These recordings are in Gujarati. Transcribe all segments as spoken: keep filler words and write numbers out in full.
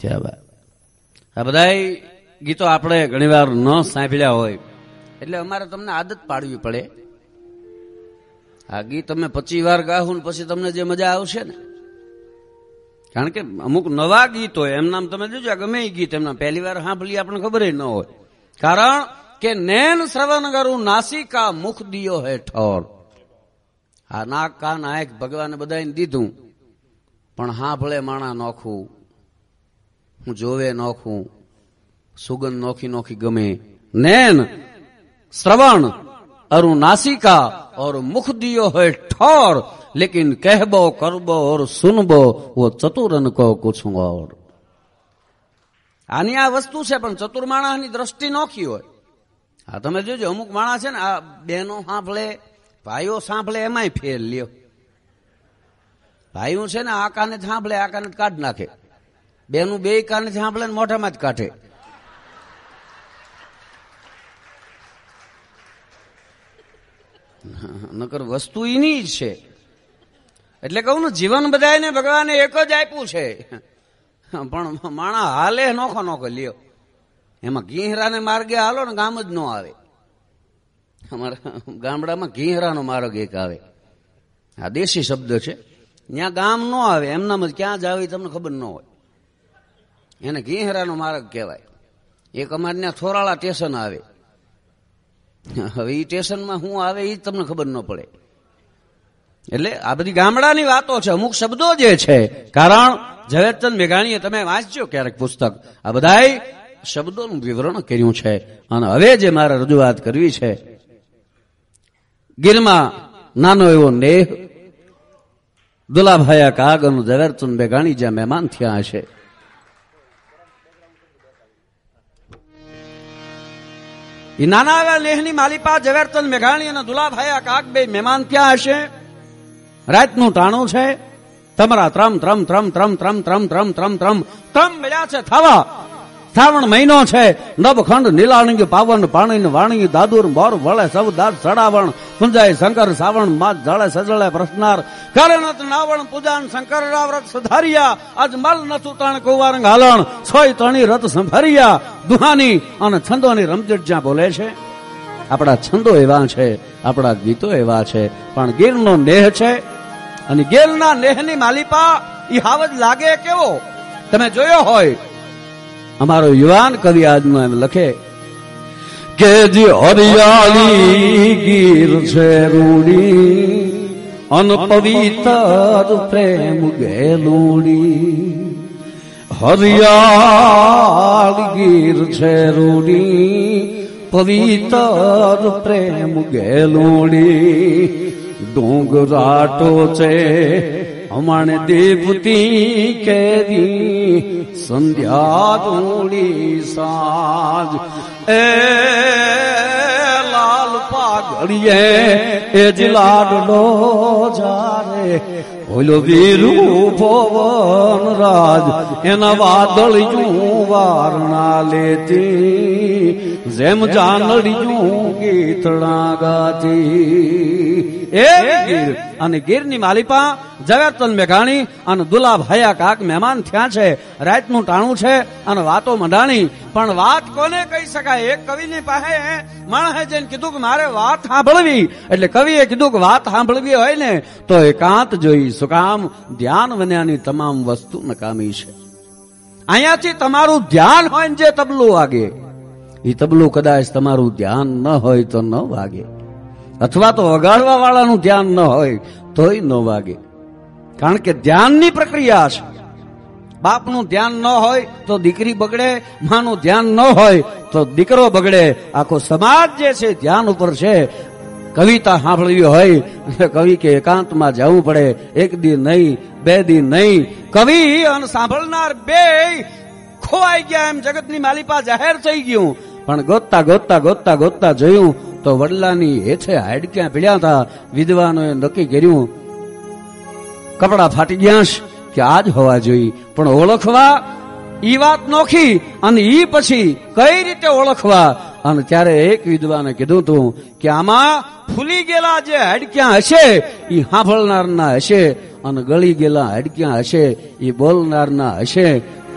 આ બધા ગીતો આપણે ઘણીવાર ન સાંભળ્યા હોય એટલે અમારે તમને આદત પાડવી પડે. આ ગીત તમે પચીસ વાર ગાહું ને પછી તમને જે મજા આવશે ને, કારણ કે અમુક નવા ગીત હોય એમનામ તમે જોજો ગમે એ ગીત એમના પહેલી વાર સાંભળી આપણને ખબર ન હોય. કારણ કે નેન શ્રવણ કરું નાસિકા મુખ દિયો હે ઠોર. આ નાક કાન આંખ ભગવાને બધાને દીધું, પણ હા ભલે માણા નોખું, હું જોવે નોખું, સુગંધ નોખી નોખી ગમે. નૈન श्रवण और नासिका और मुख दियो है ठोर, लेकिन कहबो करबो और सुनबो वो चतुरन को कुछ और. આની આ વસ્તુ છે, પણ ચતુર માણસની દ્રષ્ટિ નોખી હોય. આ તમે જોજો અમુક માણસ છે ને, આ બહેનો સાંભળે ભાઈઓ સાંભળે એમાંય ફેર લ્યો. ભાઈઓ છે ને આ કાને સાંભળે આ કાને કાઢ નાખે, બેનું બે કાને સાંભળે ને મોઢામાં જ કાઢે. નકર વસ્તુ એની જ છે. એટલે કહું ને જીવન બધાને ભગવાને એક જ આપ્યું છે, પણ માણા હાલે નોખો નોખો લ્યો. એમાં ઘીહરાને માર્ગે હાલો ને ગામ જ ન આવે. અમારા ગામડામાં ઘીહરાનો માર્ગ એક આવે, આ દેશી શબ્દ છે. ત્યાં ગામ ન આવે, એમનામ જ ક્યાં જ આવે તમને ખબર ન હોય, એને ઘીહરાનો માર્ગ કહેવાય. એક અમારે ત્યાં થોરાળા સ્ટેશન આવે, હવે એ સ્ટેશનમાં શું આવે એ તમને ખબર ન પડે. એટલે આ બધી ગામડાની વાતો છે, અમુક શબ્દો જે છે. કારણ ઝવેરચંદ મેઘાણીએ તમે વાંચજો ક્યારેક પુસ્તક, આ બધા શબ્દોનું વિવરણ કર્યું છે. અને હવે જે મારે રજૂઆત કરવી છે, ગીરમાં નાનો એવો નેહ દુલાભાયા કાગ અને ઝવેરચંદ મેઘાણી જ્યાં મહેમાન થયા હશે, એ નાના એવા લેહની માલિપા ઝવેરચંદ મેઘાણી અને દુલાભાયા કાગ બે મહેમાન ત્યાં હશે. રાતનું ટાણું છે, તમારા ત્રમ ત્રમ ત્રમ ત્રમ ત્રમ ત્રમ ત્રમ ત્રમ ત્રમ ત્રમ મળ્યા છે થવા. શ્રાવણ મહિનો છે, નબખંડ નીલાણી પાવન પાણી વાણી દાદુર મોર વળે સૌ દાદ સડાવણ પુંજાય શંકર સાવણ માત જળે સજળે પ્રશ્નાર કરણત નાવણ પૂજાન શંકર રાવ્રત સુધારિયા આજ મલ નથું તણ કુંવારંગ હાલણ સોય તણી રત સંભરિયા દુહાની અને છંદોની રમઝટ જ્યાં બોલે છે. આપણા છંદો એવા છે, આપણા ગીતો એવા છે, પણ ગીરનો નેહ છે. અને ગીરના નેહની માલિપા ઈ હાવજ લાગે કેવો તમે જોયો હોય. અમારો યુવાન કવિ આજનો એમ લખે કે જે હરિયાળી ગીર છે રૂડી અન પવિત્ર પ્રેમ ગેલુડી. હરિયાળી ગીર છે રૂડી પવિત્ર પ્રેમ ગેલુડી. ડુંગરાટો છે અમાણે દેવતી કેદી સંધ્યા ધૂળી સાંજ. એ લાલ પાઘડીએ એ જ લાડલો જારે ઓલો વીરુ પવન રાજ એના વાદળિયું વારણા લેતી જેમ જાનડિયું ગીતડા ગાતી. એ ગીર અને ગીરની માલિપા ઝવેરચંદ મેઘાણી અને દુલાભાયા કાક મહેમાન થયા છે. રાતનું ટાણું છે અને વાતો મંડાણી, પણ વાત કોને કહી શકાય. એક કવિની પાસે માણસે જઈને કીધું કે મારે વાત સાંભળવી, એટલે કવિએ કીધું કે વાત સાંભળવી હોય ને તો એકાંત જોઈ. શું કામ? ધ્યાન વન્યાની તમામ વસ્તુ નકામી છે. અહીંયાથી તમારું ધ્યાન હોય ને જે તબલું વાગે, એ તબલું કદાચ તમારું ધ્યાન ન હોય તો ન વાગે, અથવા તો વગાડવા વાળાનું ધ્યાન ન હોય તોય ન વાગે. કારણ કે ધ્યાનની પ્રક્રિયા છે. બાપનું ધ્યાન ન હોય તો દીકરી બગડે, માનું ધ્યાન ન હોય તો દીકરો બગડે. આખો સમાજ જે છે ધ્યાન ઉપર છે. કવિતા સાંભળવી હોય કવિ કે એકાંતમાં જવું પડે. એક દી નહીં, બે દી નહીં, કવિ અને સાંભળનાર બે ખોવાઈ ગયા એમ જગતની માલિપા જાહેર થઈ ગયું. પણ ગોતતા ગોતતા ગોતતા ગોતતા જોયું તો વડલાની હેઠે હાડક્યાં પીડ્યા હતા. વિદ્વાનોએ નક્કી કર્યું કપડા ફાટી ગયા કે આજ હોવા જોઈએ, પણ ઓળખવા ઈ વાત નોખી. અને ઈ પછી કઈ રીતે ઓળખવા? અને ત્યારે એક વિદ્વાને કીધું હતું કે આમાં ફૂલી ગયેલા જે હાડક્યાં હશે એ સાંભળનારના હશે, અને ગળી ગયેલા હાડક્યાં હશે એ બોલનારના હશે.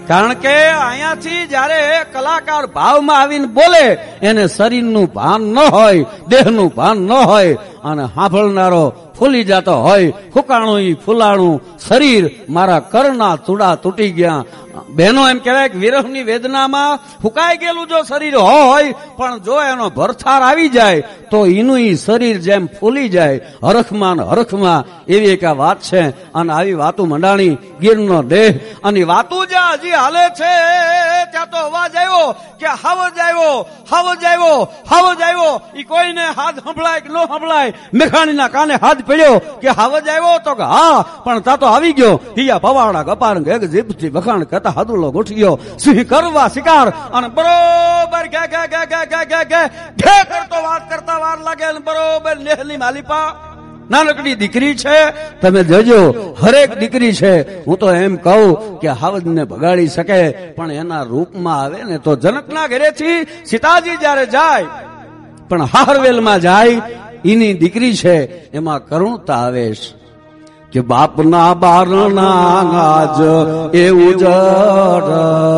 કારણ કે અહીંયાથી જયારે કલાકાર ભાવમાં આવીને બોલે એને શરીરનું ભાન ન હોય, દેહનું ભાન ન હોય અને સાંભળનારો ફૂલી જતો હોય. ફૂકાણું ઈ ફૂલાણું શરીર મારા કરના તૂડા તૂટી ગયા. બહેનો એમ કહેવાય કે વિરહની વેદનામાં ફૂકાઈ ગયેલું જો શરીર હોય પણ જો એનો ભરથાર આવી જાય તો એનું ઈ શરીર જેમ ફૂલી જાય હરખમાં હરખમાં. એવી એક આ વાત છે અને આવી વાતું મંડાણી ગીરનો દેહ. અને વાતું જ્યાં હજી હાલે છે ત્યાં તો અવાજ આવ્યો કે હાવજ આવ્યો, હાવજ આવ્યો, હાવજ આવ્યો. ઈ કોઈને હાથ સંભળાય કે ન સંભળાય. મેઘાણીના કાને હાથ પડ્યો કે હાવજ આવ્યો તો કે હા, પણ તા તો આવી ગયો. હિયા પવાડા ગપાર ગેગ જીભથી વખાણ કરતા હાદુલો ગોઠવ્યો. સિંહ કરવા શિકાર અને બરોબર ગે ગે ગે ગે ગે ગે ગે ઘે કરતો વાત કરતા વાર લાગે અને બરોબર લેહની માલિપા નાનકડી દીકરી છે. તમે જોજો હરેક દીકરી છે. હું તો એમ કહું કે હાવજને બગાડી શકે પણ એના રૂપમાં આવે ને તો જનકના ઘરેથી સીતાજી જયારે જાય પણ હારવેલમાં જાય એની દીકરી છે એમાં કરુણતા આવે કે બાપના બારણા ગાજ એવું જડ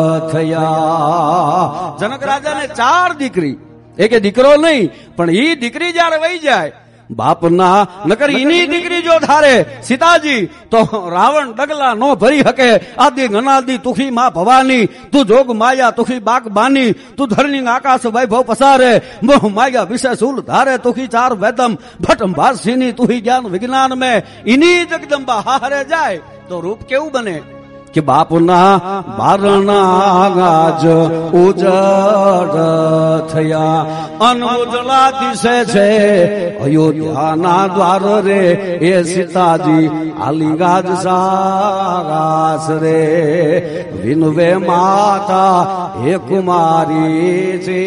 થયા. જનક રાજાને ચાર દીકરી, એકે દીકરો નહીં પણ ઈ દીકરી જયારે વહી જાય બાપના નકર એની દીકરી જો ધારે સીતાજી તો રાવણ ડગલા નો ભરી શકે. આદિ ગનાદી તુખી માં ભવાની, તું જોગ માયા તુખી બાક બાની, તું ધરણી આકાશ વૈભવ પસારે, મોહ માયા વિશે સૂલ ધારે, તુખી ચાર વેદમ ભટમ ભાસિની તુહી જ્ઞાન વિજ્ઞાન में इन्हीं जगदम्बा हारे जाए तो रूप केવું બને કે બાપના બારણા ગાજ ઉજડ થયા. અનઉજળા દિશે છે અયોધ્યાના દ્વાર રે એ સીતાજી આલી ગાજ સારાસ રે. વિનવે માતા હે કુમારી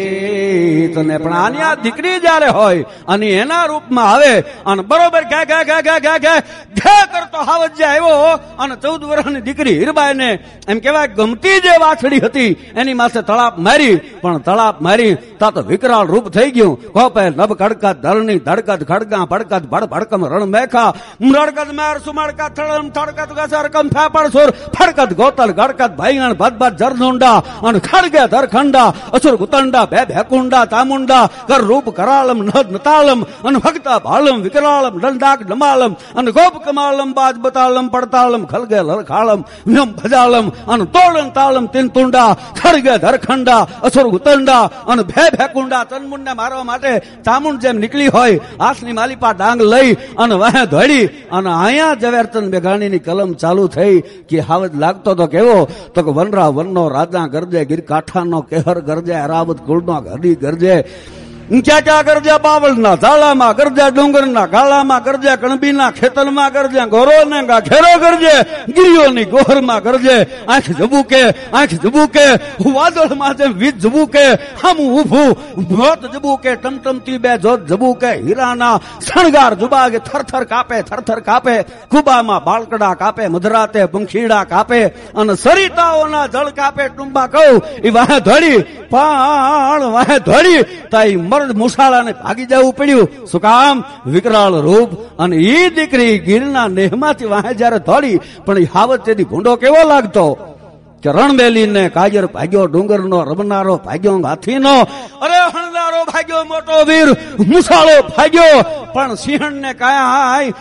ચેતને. પણ આની આ દીકરી જયારે હોય અને એના રૂપમાં આવે અને બરોબર ઘે ઘે ઘે ઘે ઘે ઘે ઘે કરતો હાવજ આવ્યો અને ચૌદ વર્ષની દીકરી હીરબાઈને એમ કહેવાય ગમતી જે વાછડી હતી એની માથે તળાપ મારી પણ તળાપ મારી તા તો વિકરાળ રૂપ થઈ ગયું. કોપે નભ કડકત ધરણી ધડકત ખડગા ભડકત ભડ ભડકમ રણ મેખા રડકત મેર સુમડકા થળમ થડકત ગસરકમ ફાપડ સુર ફડકત ગોતલ ગડકત ભાઈગણ ભદ ભદ જરધુંડા અને ખડગે ધરખંડા અસુર ગુતંડા બે ભેકુંડા તામુંડા કર રૂપ કરાલમ નદ નતાલમ અને ભક્તા ભાલમ વિકરાળમ દંડાક ડમાલમ અને ગોપ કમાલમ બાજ બતાલમ પડતાલમ ખલગે લરખાળમ વ્યમ ભજાલમ અને તોડન તાલમ તિનતુંડા ખડગે ધરખંડા અસુર ગુતંડા અને ભે ભેકુંડા તનમુંડા મારવા માટે ચામુંડ જેમ નીકળી હોય હાથની માલિપા ડાંગ લઈ અને વાહે ધોડી અને અહીંયા ઝવેરચંદ મેઘાણીની કલમ ચાલુ થઈ કે હાવજ લાગતો તો કેવો તો કે વનરા વનનો રાજા ગરજે ગીર કાંઠાનો કેહર ગરજે અરાવત કુળનો હરી ગરજે. ક્યાં ક્યાં ગરજે બાવળના ઝાલામાં ગરજે ડુંગરના ગાળામાં ગરજે કણબીના ખેતરમાં ગરજે ગોરો ને ઘેરો ગરજે ગિરિયોની ગોહરમાં ગરજે આંખ જબુકે આંખ જબુકે વાદળમાં જેમ વીજ જબુકે હામું ઉભું ભોત જબુકે ટમટમતી બે જોત જબુકે હીરાના શણગાર જુબાગે થરથર કાપે થરથર કાપે કુબામાં બાળકડા કાપે મધરાતે પંખીડા કાપે અને સરિતાઓના જળ કાપે ટુંબા કહું એ વાહે ધોડી પણ વાહે ધોડી તાઈ મુસાળાને ભાગી જવું પડ્યું. શું કામ? વિકરાળ રૂપ. અને ઈ દીકરી ગીરના નેહમાંથી વાહે જયારે ધોડી પણ એ હાવજ તેથી ભૂંડો કેવો લાગતો કે રણબેલીને કાજર ભાગ્યો ડુંગરનો રમનારો ભાગ્યો હાથીનો અરે હણનારો ભાગ્યો મોટો વીર મુસાળો ભાગ્યો પણ સિંહણને કાંઈ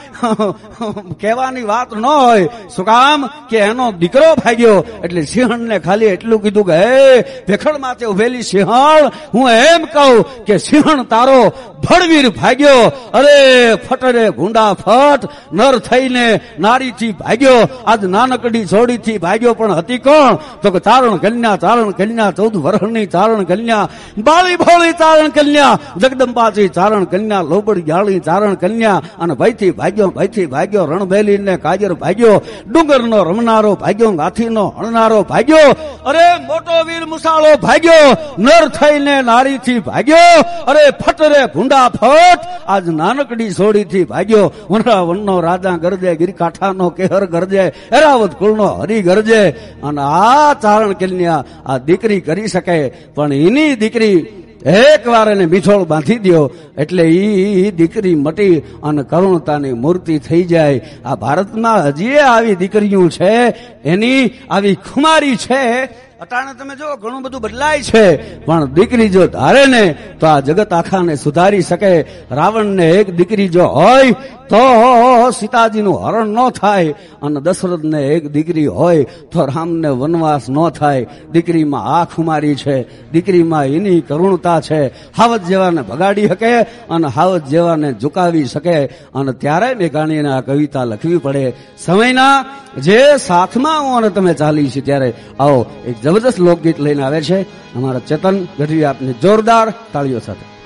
કહેવાની વાત ન હોય. શું કામ કે એનો દીકરો ભાગ્યો એટલે સિંહણને ખાલી એટલું કીધું કે હે ભેખડ માથે ઉભેલી સિંહણ હું એમ કહું કે સિંહણ તારો ભડવીર ભાગ્યો. અરે ફટરે ગુંડા ફટ નર થઈને નારીથી ભાગ્યો. આજ નાનકડી છોડીથી ભાગ્યો પણ હતી કોણ તો કે ચારણ કન્યા ચારણ કન્યા ચૌદ વર્ષની ચારણ કન્યા બાળી ભોળી ચારણ કન્યા જગદંબાજી ચારણ કન્યા લોબડી જાળી ચારણ કન્યા અને ભયથી ભાગ્યો ભયથી ભાગ્યો રણભેલી ને કાજર ભાગ્યો ડુંગરનો રમનારો ભાગ્યો ગાથીનો હણનારો ભાગ્યો. અરે મોટો વીર મુસાળો ભાગ્યો નર થઈને નારીથી ભાગ્યો. અરે ફટરે ભૂંડા ફટ આજ નાનકડી છોડીથી ભાગ્યો. વનરા વનનો રાજા ગરજે ગીરકાંઠાનો કેહર ગરજે એરાવત કુળનો હરી ગરજે. અને આ ચારણ કન્યા આ દીકરી કરી શકે પણ એની દીકરી એક વાર એને મીઠોળ બાંધી દો એટલે ઈ દીકરી મટી અને કરુણતાની મૂર્તિ થઈ જાય. આ ભારતમાં હજી આવી દીકરીઓ છે, એની આવી ખુમારી છે. અટાણે તમે જો ઘણું બધું બદલાય છે, પણ દીકરી જો ધારે ને તો આ જગત આખાને સુધારી શકે. રાવણને એક દીકરી જો હોય તો સીતાજીનું હરણ ન થાય, અને દશરથને એક દીકરી હોય તો રામને વનવાસ ન થાય. દીકરીમાં આ ખુમારી છે, દીકરીમાં એની કરુણતા છે. હાવજ જેવાને ભગાડી શકે અને હાવજ જેવાને ઝુકાવી શકે. અને ત્યારે મેઘાણીને આ કવિતા લખવી પડે. સમયના જે સાથમાં હું અને તમે ચાલી છે ત્યારે આવો એક જબરદસ્ત લોકગીત લઈને આવે છે અમારા ચેતન ગઢવી. આપને જોરદાર તાળીઓ સાથે